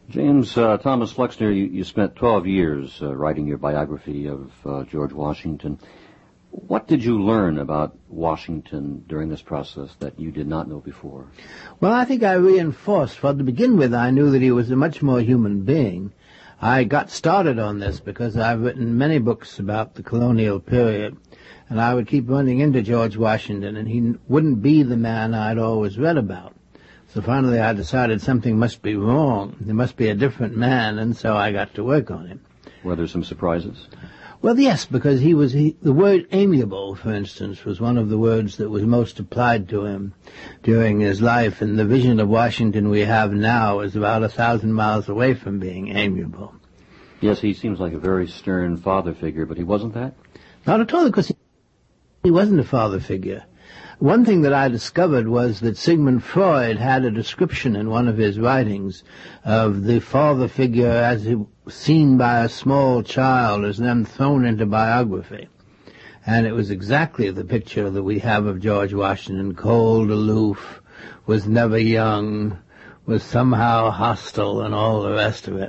James Thomas Flexner, you spent 12 years writing your biography of George Washington. What did you learn about Washington during this process that you did not know before? Well, I think I reinforced. Well, to begin with, I knew that he was a much more human being. I got started on this because I've written many books about the colonial period, and I would keep running into George Washington, and he wouldn't be the man I'd always read about. So finally I decided something must be wrong. There must be a different man, and so I got to work on him. Were there some surprises? Well, yes, because the word amiable, for instance, was one of the words that was most applied to him during his life, and the vision of Washington we have now is about 1,000 miles away from being amiable. Yes, he seems like a very stern father figure, but he wasn't that? Not at all, because he wasn't a father figure. One thing that I discovered was that Sigmund Freud had a description in one of his writings of the father figure as seen by a small child as then thrown into biography. And it was exactly the picture that we have of George Washington: cold, aloof, was never young, was somehow hostile, and all the rest of it.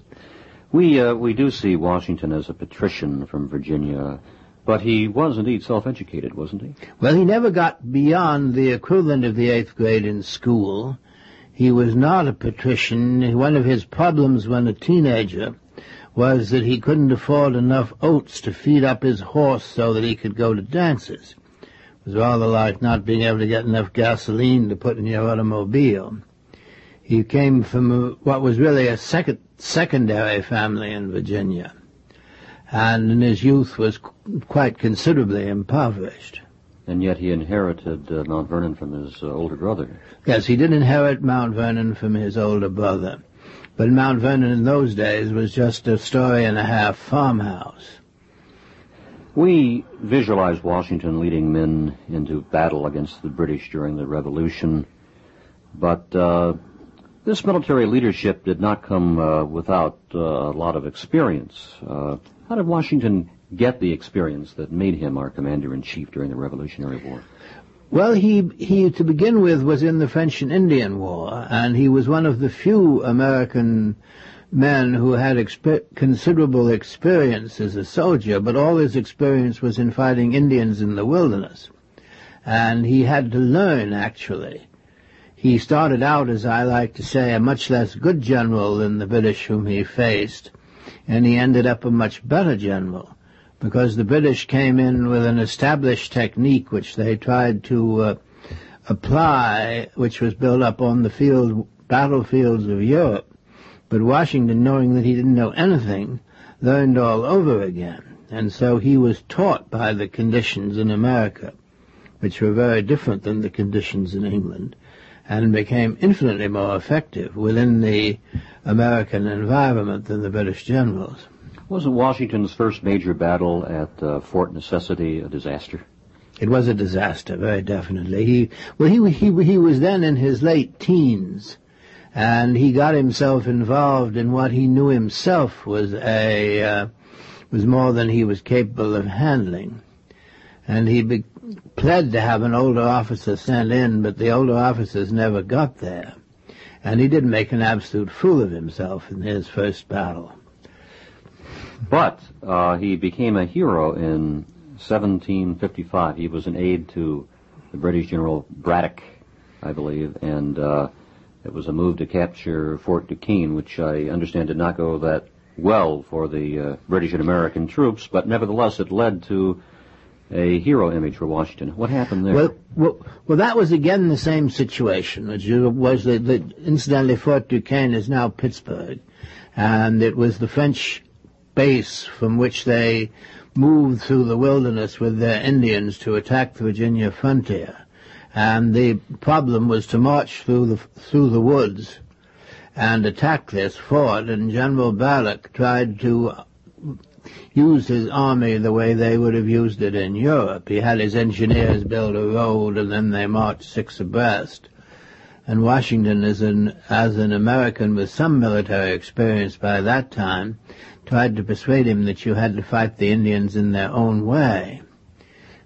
We do see Washington as a patrician from Virginia, but he was indeed self-educated, wasn't he? Well, he never got beyond the equivalent of the 8th grade in school. He was not a patrician. One of his problems when a teenager was that he couldn't afford enough oats to feed up his horse so that he could go to dances. It was rather like not being able to get enough gasoline to put in your automobile. He came from what was really a secondary family in Virginia, and in his youth was quite considerably impoverished. And yet he inherited Mount Vernon from his older brother. Yes, he did inherit Mount Vernon from his older brother. But Mount Vernon in those days was just a story-and-a-half farmhouse. We visualize Washington leading men into battle against the British during the Revolution, but this military leadership did not come without a lot of experience. How did Washington get the experience that made him our commander-in-chief during the Revolutionary War? Well, he to begin with was in the French and Indian War, and he was one of the few American men who had considerable experience as a soldier, but all his experience was in fighting Indians in the wilderness. And he had to learn, actually. He started out, as I like to say, a much less good general than the British whom he faced, and he ended up a much better general, because the British came in with an established technique which they tried to apply, which was built up on the battlefields of Europe. But Washington, knowing that he didn't know anything, learned all over again. And so he was taught by the conditions in America, which were very different than the conditions in England, and became infinitely more effective within the American environment than the British generals. Wasn't Washington's first major battle at Fort Necessity a disaster? It was a disaster, very definitely. He was then in his late teens, and he got himself involved in what he knew himself was more than he was capable of handling. And he pled to have an older officer sent in, but the older officers never got there. And he did make an absolute fool of himself in his first battle. But he became a hero in 1755. He was an aide to the British General Braddock, I believe, and it was a move to capture Fort Duquesne, which I understand did not go that well for the British and American troops, but nevertheless it led to a hero image for Washington. What happened there? Well, that was again the same situation, which was that incidentally Fort Duquesne is now Pittsburgh, and it was the French base from which they moved through the wilderness with their Indians to attack the Virginia frontier. And the problem was to march through the woods and attack this fort, and General Braddock tried to use his army the way they would have used it in Europe. He had his engineers build a road, and then they marched 6 abreast. And Washington, as an American with some military experience by that time, tried to persuade him that you had to fight the Indians in their own way.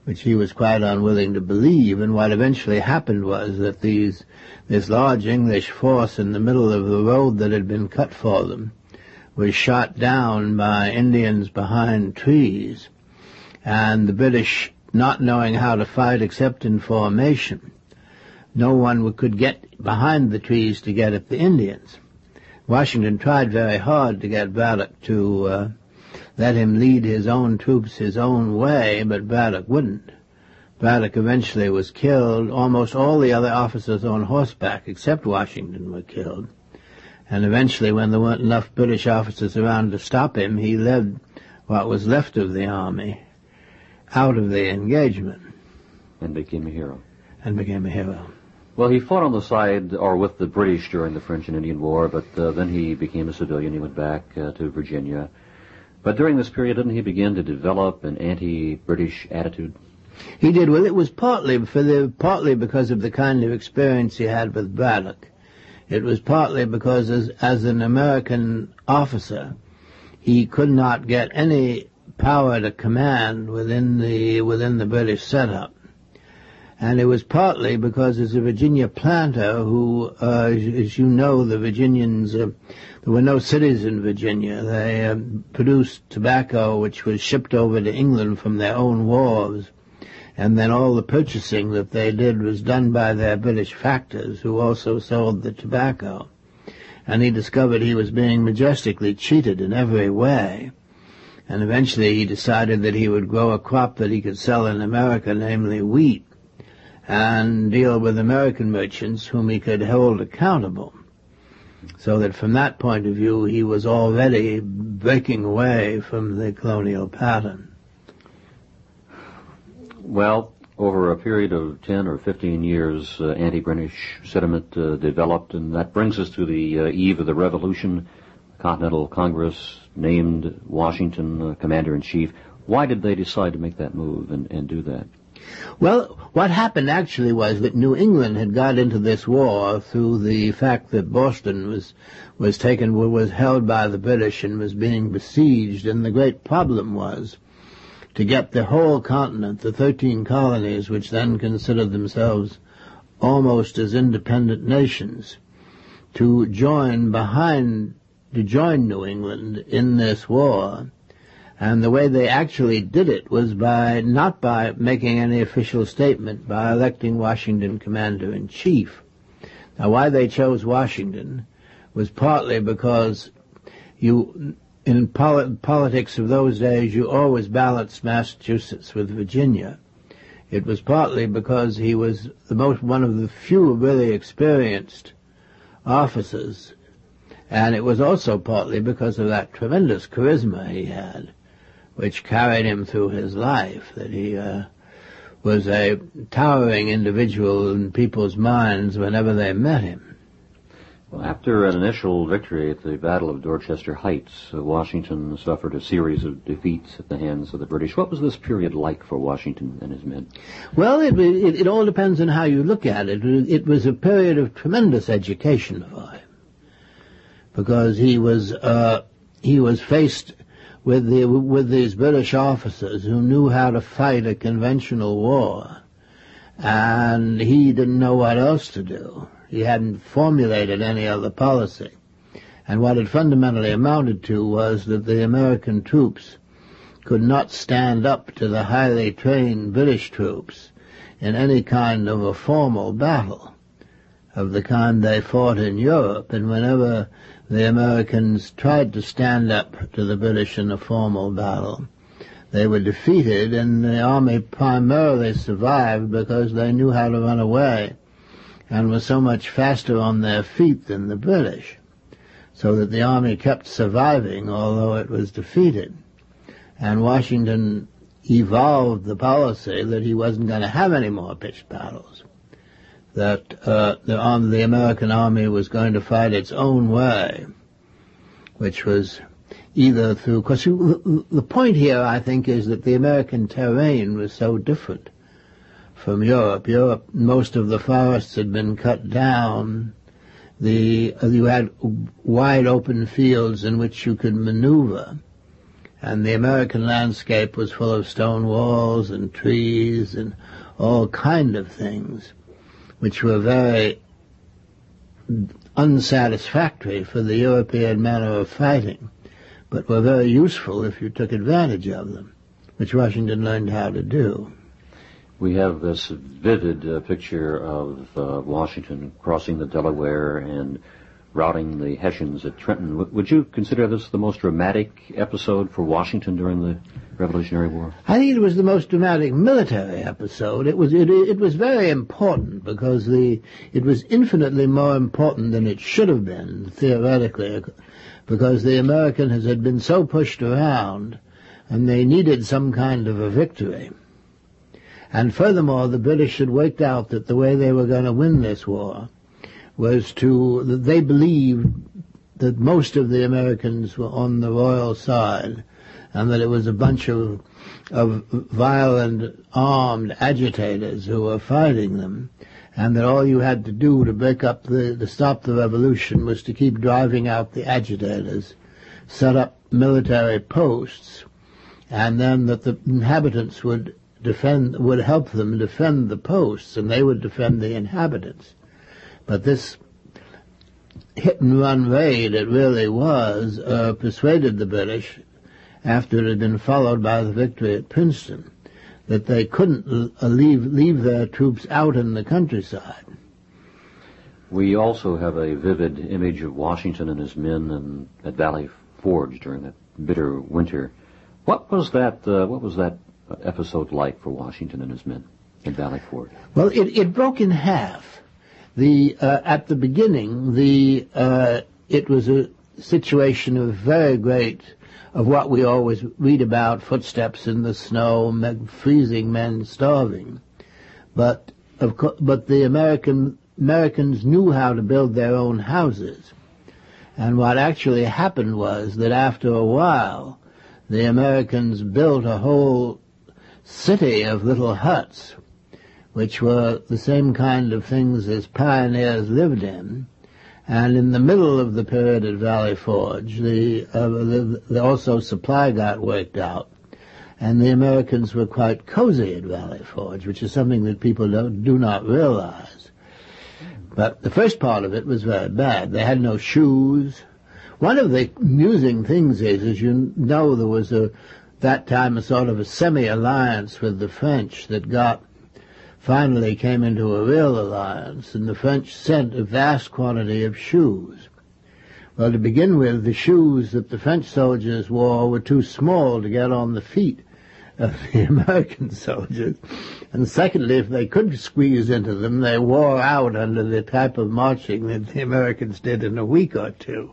which he was quite unwilling to believe. And what eventually happened was that this large English force in the middle of the road that had been cut for them was shot down by Indians behind trees, and the British, not knowing how to fight except in formation, no one could get behind the trees to get at the Indians. Washington tried very hard to get Braddock to let him lead his own troops his own way, but Braddock wouldn't. Braddock eventually was killed. Almost all the other officers on horseback, except Washington, were killed. And eventually, when there weren't enough British officers around to stop him, he led what was left of the army out of the engagement. And became a hero. Well, he fought on the side, or with the British during the French and Indian War, but then he became a civilian. He went back to Virginia. But during this period, didn't he begin to develop an anti-British attitude? He did. Well, it was partly because of the kind of experience he had with Braddock. It was partly because as an American officer, he could not get any power to command within the British setup. And it was partly because as a Virginia planter who, as you know, the Virginians, there were no cities in Virginia. They produced tobacco which was shipped over to England from their own wharves. And then all the purchasing that they did was done by their British factors, who also sold the tobacco. And he discovered he was being majestically cheated in every way. And eventually he decided that he would grow a crop that he could sell in America, namely wheat, and deal with American merchants whom he could hold accountable. So that from that point of view, he was already breaking away from the colonial pattern. Well, over a period of 10 or 15 years, anti-British sentiment developed, and that brings us to the eve of the Revolution. Continental Congress named Washington commander-in-chief. Why did they decide to make that move and do that? Well, what happened actually was that New England had got into this war through the fact that Boston was held by the British and was being besieged, and the great problem was to get the whole continent, the 13 colonies, which then considered themselves almost as independent nations, to join New England in this war. And the way they actually did it was not by making any official statement, by electing Washington commander-in-chief. Now, why they chose Washington was partly because in politics of those days, you always balanced Massachusetts with Virginia. It was partly because he was one of the few really experienced officers, and it was also partly because of that tremendous charisma he had, which carried him through his life, that he was a towering individual in people's minds whenever they met him. Well, after an initial victory at the Battle of Dorchester Heights, Washington suffered a series of defeats at the hands of the British. What was this period like for Washington and his men? Well, it all depends on how you look at it. It was a period of tremendous education for him, because he was faced with these British officers who knew how to fight a conventional war, and he didn't know what else to do. He hadn't formulated any other policy. And what it fundamentally amounted to was that the American troops could not stand up to the highly trained British troops in any kind of a formal battle of the kind they fought in Europe. And whenever the Americans tried to stand up to the British in a formal battle, they were defeated, and the army primarily survived because they knew how to run away and were so much faster on their feet than the British, so that the army kept surviving although it was defeated. And Washington evolved the policy that he wasn't going to have any more pitched battles, that the American army was going to fight its own way, which was either through... Because the point here, I think, is that the American terrain was so different from Europe. Most of the forests had been cut down. You had wide open fields in which you could maneuver. And the American landscape was full of stone walls and trees and all kind of things, which were very unsatisfactory for the European manner of fighting, but were very useful if you took advantage of them, which Washington learned how to do. We have this vivid picture of Washington crossing the Delaware and routing the Hessians at Trenton. Would you consider this the most dramatic episode for Washington during the Revolutionary War? I think it was the most dramatic military episode. It was very important because it was infinitely more important than it should have been, theoretically, because the Americans had been so pushed around and they needed some kind of a victory. And furthermore, the British had worked out that the way they were going to win this war was that they believed that most of the Americans were on the royal side and that it was a bunch of violent, armed agitators who were fighting them, and that all you had to do to stop the revolution was to keep driving out the agitators, set up military posts, and then that the inhabitants would help them defend the posts, and they would defend the inhabitants. But this hit-and-run raid, it really was, persuaded the British, after it had been followed by the victory at Princeton, that they couldn't leave their troops out in the countryside. We also have a vivid image of Washington and his men at Valley Forge during that bitter winter. What was that episode like for Washington and his men at Valley Forge? Well, it broke in half. At the beginning, it was a situation of what we always read about, footsteps in the snow, freezing men starving. But the Americans knew how to build their own houses. And what actually happened was that after a while, the Americans built a whole city of little huts, which were the same kind of things as pioneers lived in. And in the middle of the period at Valley Forge, also supply got worked out, and the Americans were quite cozy at Valley Forge, which is something that people do not realize. But the first part of it was very bad. They had no shoes. One of the amusing things is, as you know, there was that time a sort of a semi-alliance with the French that finally came into a real alliance, and the French sent a vast quantity of shoes. Well, to begin with, the shoes that the French soldiers wore were too small to get on the feet of the American soldiers. And secondly, if they could squeeze into them, they wore out under the type of marching that the Americans did in a week or two.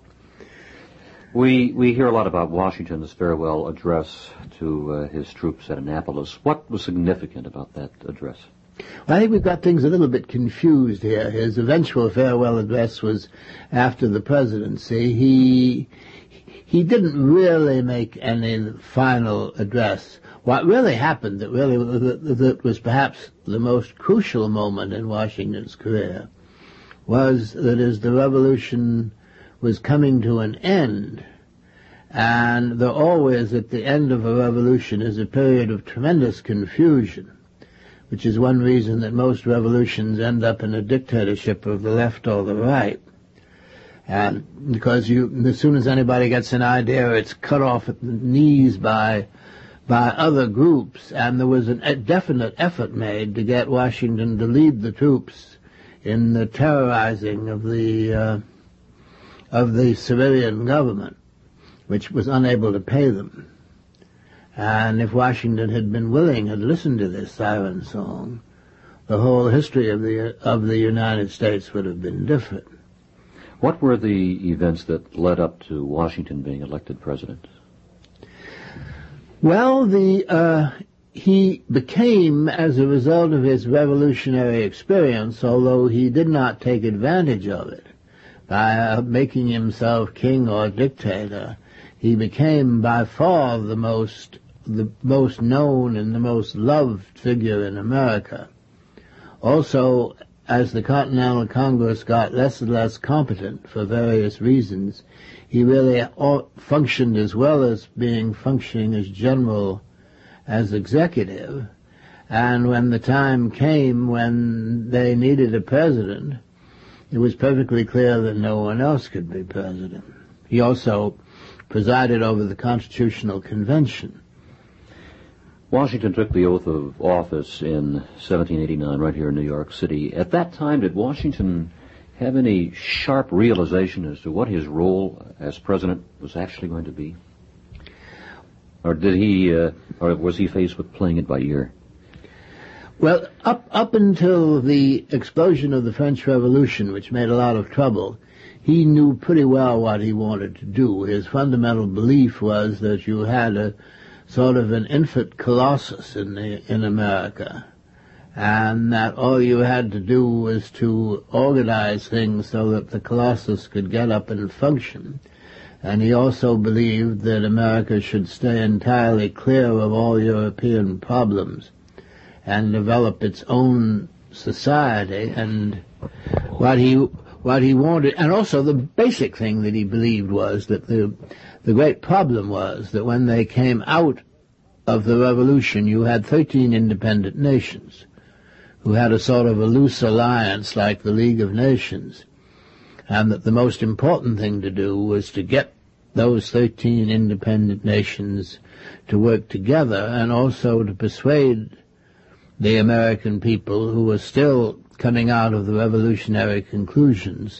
We hear a lot about Washington's farewell address to his troops at Annapolis. What was significant about that address? I think we've got things a little bit confused here. His eventual farewell address was after the presidency. He didn't really make any final address. What really happened that was perhaps the most crucial moment in Washington's career was that as the revolution was coming to an end, and there always at the end of a revolution is a period of tremendous confusion, which is one reason that most revolutions end up in a dictatorship of the left or the right. And because as soon as anybody gets an idea, it's cut off at the knees by other groups, and there was a definite effort made to get Washington to lead the troops in the terrorizing of the civilian government, which was unable to pay them. And if Washington had been willing, had listened to this siren song, the whole history of the United States would have been different. What were the events that led up to Washington being elected president? Well, he became, as a result of his revolutionary experience, although he did not take advantage of it, by making himself king or dictator, he became by far the most known and the most loved figure in America. Also, as the Continental Congress got less and less competent for various reasons, he really functioned as well as functioning as general, as executive. And when the time came when they needed a president, it was perfectly clear that no one else could be president. He also presided over the Constitutional Convention. Washington took the oath of office in 1789 right here in New York City. At that time, did Washington have any sharp realization as to what his role as president was actually going to be? Or did he, or was he faced with playing it by ear? Well, up until the explosion of the French Revolution, which made a lot of trouble, he knew pretty well what he wanted to do. His fundamental belief was that you had a sort of an infant colossus in America, and that all you had to do was to organize things so that the colossus could get up and function. And he also believed that America should stay entirely clear of all European problems and develop its own society. And what he wanted, and also the basic thing that he believed was that the great problem was that when they came out of the revolution, you had 13 independent nations who had a sort of a loose alliance like the League of Nations, and that the most important thing to do was to get those 13 independent nations to work together, and also to persuade the American people, who were still coming out of the revolutionary confusions,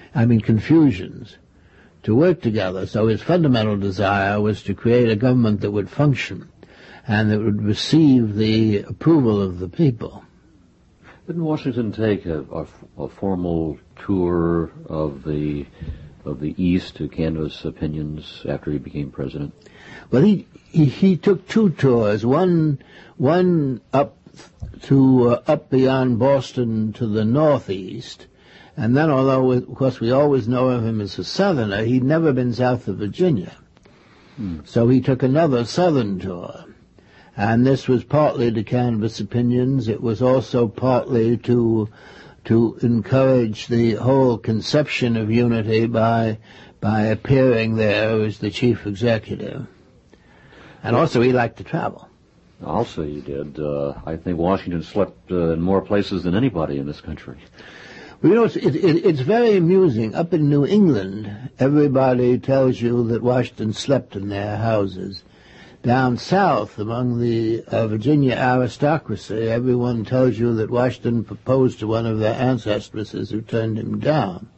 to work together. So his fundamental desire was to create a government that would function and that would receive the approval of the people. Didn't Washington take a formal tour of the East to canvass opinions after he became president? Well, he took two tours. One up beyond Boston to the northeast, and then, although of course we always know of him as a Southerner, he'd never been south of Virginia. So he took another southern tour. And this was partly to canvass opinions. It was also partly to encourage the whole conception of unity by appearing there as the chief executive. And also he liked to travel. Also he did. I think Washington slept in more places than anybody in this country. Well, you know, it's very amusing. Up in New England, everybody tells you that Washington slept in their houses. Down south, among the Virginia aristocracy, everyone tells you that Washington proposed to one of their ancestresses who turned him down.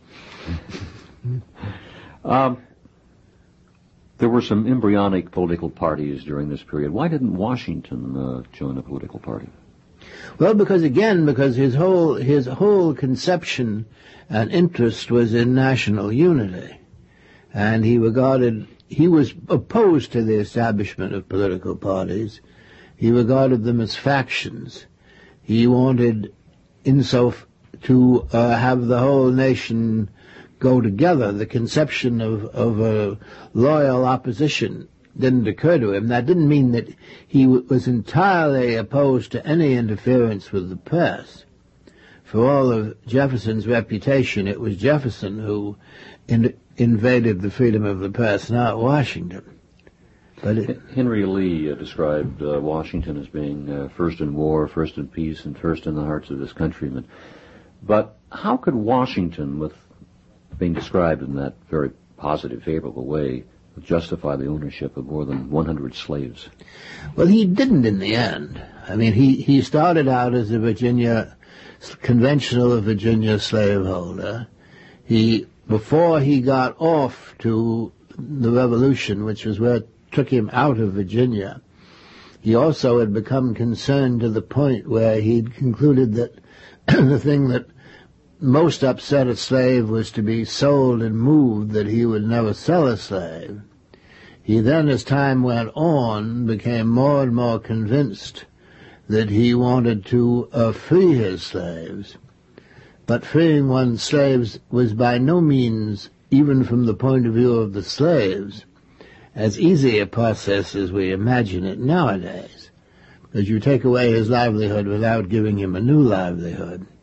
There were some embryonic political parties during this period. Why didn't Washington join a political party? Well, because his whole conception and interest was in national unity, and he was opposed to the establishment of political parties. He regarded them as factions. He wanted to have the whole nation go together. The conception of a loyal opposition didn't occur to him. That didn't mean that he was entirely opposed to any interference with the press. For all of Jefferson's reputation, it was Jefferson who invaded the freedom of the press, not Washington. But Henry Lee described Washington as being first in war, first in peace, and first in the hearts of his countrymen. But how could Washington, with being described in that very positive, favorable way, justify the ownership of more than 100 slaves? Well, he didn't in the end. I mean, he started out as a conventional Virginia slaveholder. Before he got off to the Revolution, which was where it took him out of Virginia, he also had become concerned to the point where he'd concluded that the thing that most upset a slave was to be sold and moved, that he would never sell a slave. He then, as time went on, became more and more convinced that he wanted to free his slaves. But freeing one's slaves was by no means, even from the point of view of the slaves, as easy a process as we imagine it nowadays, because you take away his livelihood without giving him a new livelihood.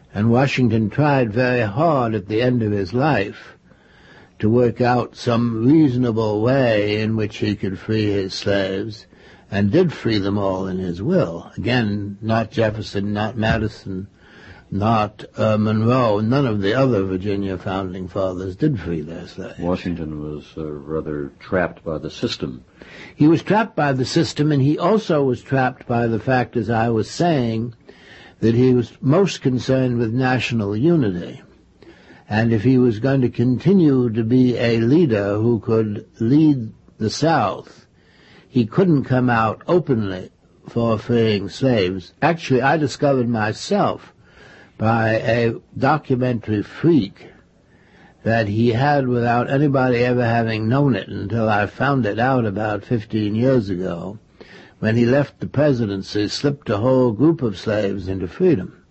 And Washington tried very hard at the end of his life to work out some reasonable way in which he could free his slaves, and did free them all in his will. Again, not Jefferson, not Madison, not Monroe. None of the other Virginia founding fathers did free their slaves. Washington was rather trapped by the system. He was trapped by the system, and he also was trapped by the fact, as I was saying, that he was most concerned with national unity. And if he was going to continue to be a leader who could lead the South, he couldn't come out openly for freeing slaves. Actually, I discovered myself by a documentary freak that he had without anybody ever having known it until I found it out about 15 years ago. When he left the presidency, slipped a whole group of slaves into freedom.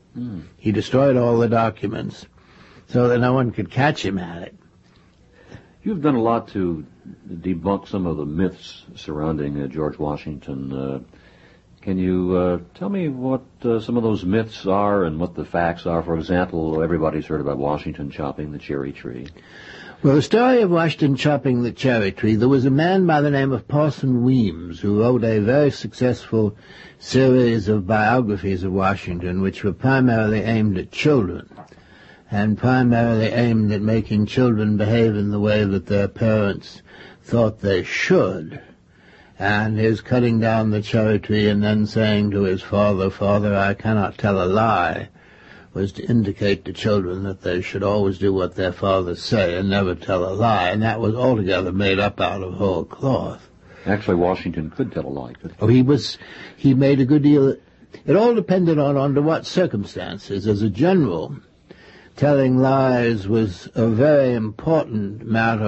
He destroyed all the documents so that no one could catch him at it. You've done a lot to debunk some of the myths surrounding George Washington. Can you tell me what some of those myths are and what the facts are? For example, everybody's heard about Washington chopping the cherry tree. Well, the story of Washington chopping the cherry tree, there was a man by the name of Parson Weems who wrote a very successful series of biographies of Washington, which were primarily aimed at children, and primarily aimed at making children behave in the way that their parents thought they should. And his cutting down the cherry tree and then saying to his father, "Father, I cannot tell a lie," was to indicate to children that they should always do what their fathers say and never tell a lie. And that was altogether made up out of whole cloth. Actually, Washington could tell a lie, couldn't he? Oh, he made a good deal. It all depended on under what circumstances. As a general, telling lies was a very important matter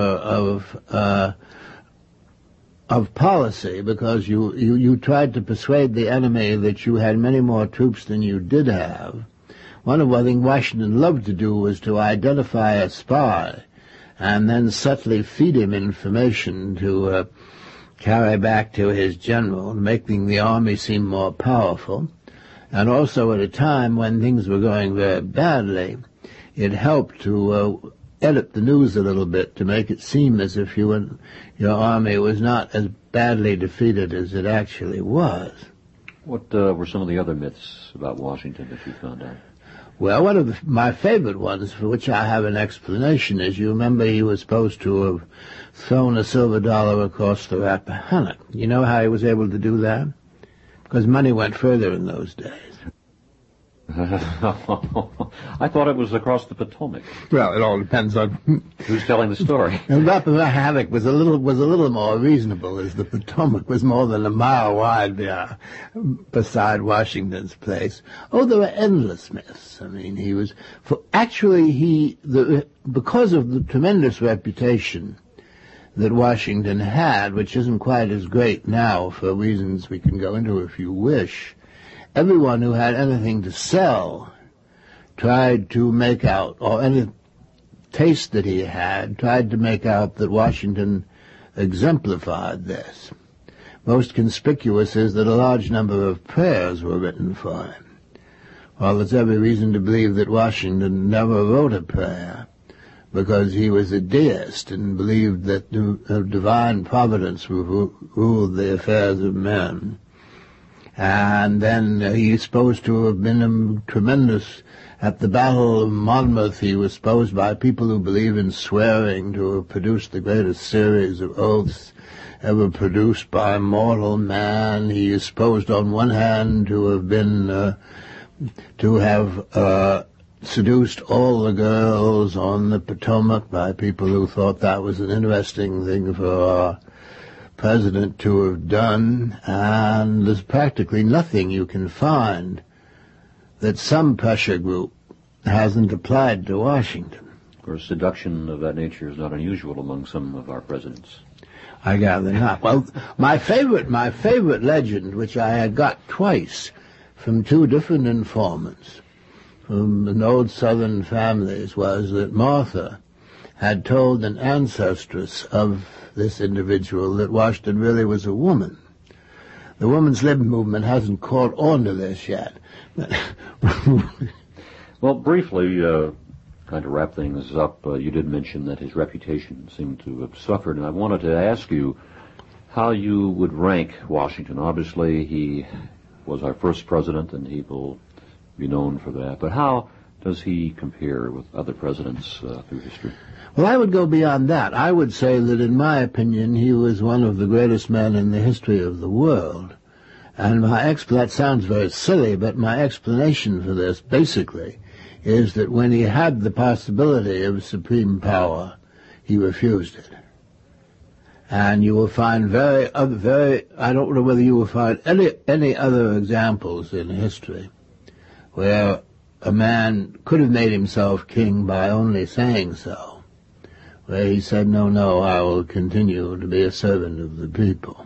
of policy, because you tried to persuade the enemy that you had many more troops than you did have. One of the things Washington loved to do was to identify a spy and then subtly feed him information to carry back to his general, making the army seem more powerful. And also at a time when things were going very badly, it helped to edit the news a little bit to make it seem as if your army was not as badly defeated as it actually was. What were some of the other myths about Washington that you found out? Well, one of my favorite ones, for which I have an explanation, is you remember he was supposed to have thrown a silver dollar across the Rappahannock. You know how he was able to do that? Because money went further in those days. I thought it was across the Potomac. Well, it all depends on who's telling the story. The Rappahannock was a little more reasonable, as the Potomac was more than a mile wide beside Washington's place. Oh, there were endless myths. I mean, because of the tremendous reputation that Washington had, which isn't quite as great now for reasons we can go into if you wish. Everyone who had anything to sell tried to make out, or any taste that he had, tried to make out that Washington exemplified this. Most conspicuous is that a large number of prayers were written for him. Well, there's every reason to believe that Washington never wrote a prayer, because he was a deist and believed that divine providence ruled the affairs of men. And then he's supposed to have been tremendous. At the Battle of Monmouth, he was supposed by people who believe in swearing to have produced the greatest series of oaths ever produced by mortal man. He is supposed on one hand to have been, seduced all the girls on the Potomac by people who thought that was an interesting thing for our president to have done, and there's practically nothing you can find that some pressure group hasn't applied to Washington. Of course, seduction of that nature is not unusual among some of our presidents. I gather not. Well, my favorite legend, which I had got twice from two different informants from an old Southern families, was that Martha had told an ancestress of this individual that Washington really was a woman. The women's lib movement hasn't caught on to this yet. Well, briefly, kind of wrap things up, you did mention that his reputation seemed to have suffered, and I wanted to ask you how you would rank Washington. Obviously, he was our first president, and he will be known for that. But how does he compare with other presidents through history? Well, I would go beyond that. I would say that, in my opinion, he was one of the greatest men in the history of the world. And that sounds very silly, but my explanation for this, basically, is that when he had the possibility of supreme power, he refused it. And you will find I don't know whether you will find any other examples in history where a man could have made himself king by only saying so, where he said, no, I will continue to be a servant of the people.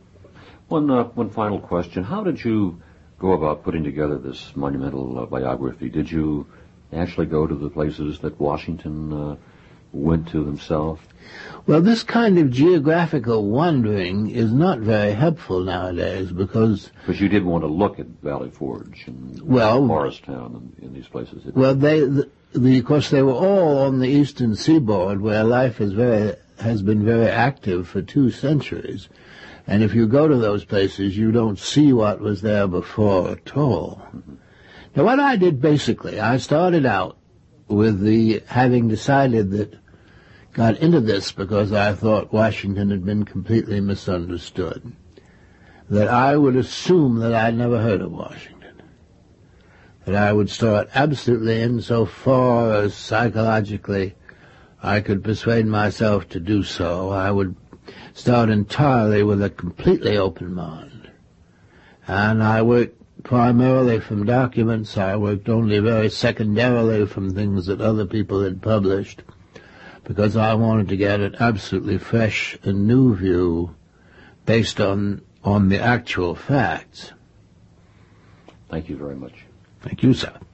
One final question. How did you go about putting together this monumental biography? Did you actually go to the places that Washington went to himself? Well, this kind of geographical wandering is not very helpful nowadays because you did want to look at Valley Forge and Morristown and these places. Of course, they were all on the eastern seaboard where life has been very active for 2 centuries. And if you go to those places, you don't see what was there before at all. Mm-hmm. Now, what I did basically, I started out with having decided that, got into this because I thought Washington had been completely misunderstood, that I would assume that I'd never heard of Washington, that I would start absolutely insofar as psychologically I could persuade myself to do so. I would start entirely with a completely open mind. And I worked primarily from documents. I worked only very secondarily from things that other people had published, because I wanted to get an absolutely fresh and new view based on the actual facts. Thank you very much. Thank you, sir.